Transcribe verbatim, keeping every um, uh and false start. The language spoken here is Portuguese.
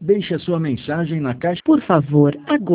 Deixe a sua mensagem na caixa. Por favor, aguarde.